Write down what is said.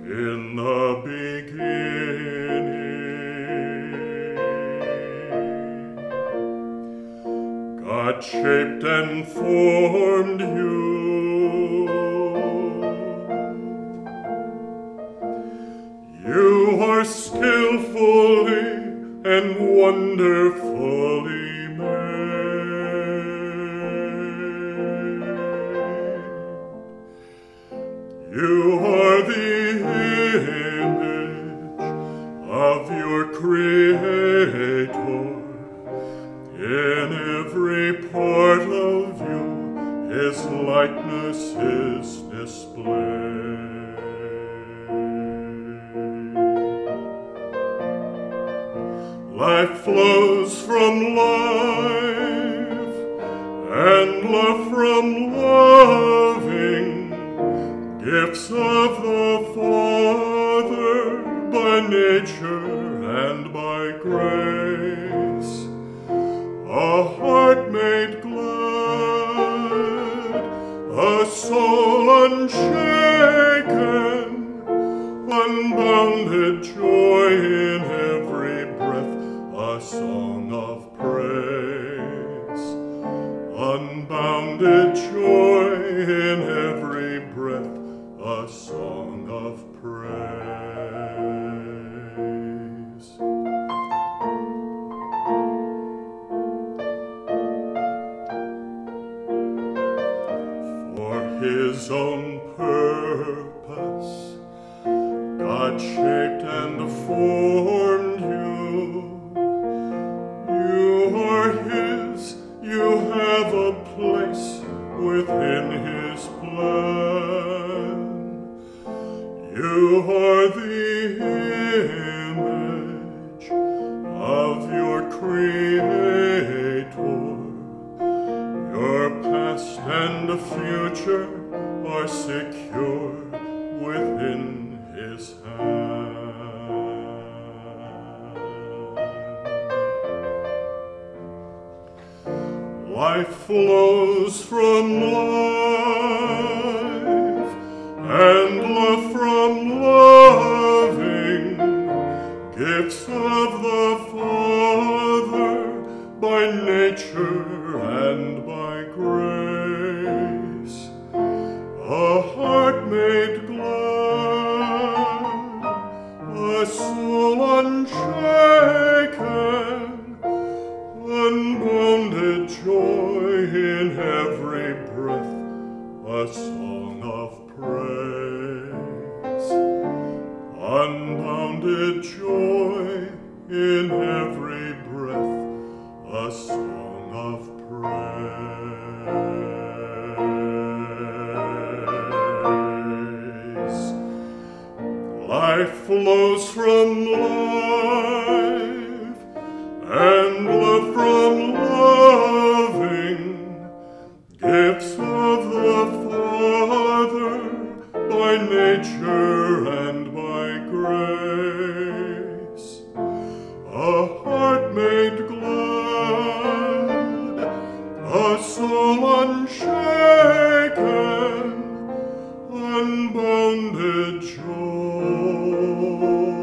In the beginning, God shaped and formed you. You are skillfully and wonderfully made. You are the image of your Creator. In every part of you, His likeness is displayed. Life flows from life, and love from loving, gifts of the Father by nature and by grace. A heart made glad, a soul unshaken, unbounded joy in every breath, a song of praise. Unbounded joy in every breath, a song of praise. For His own purpose, God shaped and formed you. You are His, you have a place within His plan. You are the image of your Creator. Your past and future are secure within His hand. Life flows from life, and love from loving, gifts of the Father by nature and by grace. A heart made glad, a soul unshaken, unbounded joy in every breath, a song of praise. Unbounded joy in every breath, a song of praise. Life flows from life, and love from loving, gifts of the Father by nature and by grace. A heart made glad, a soul unshaken, unbounded joy.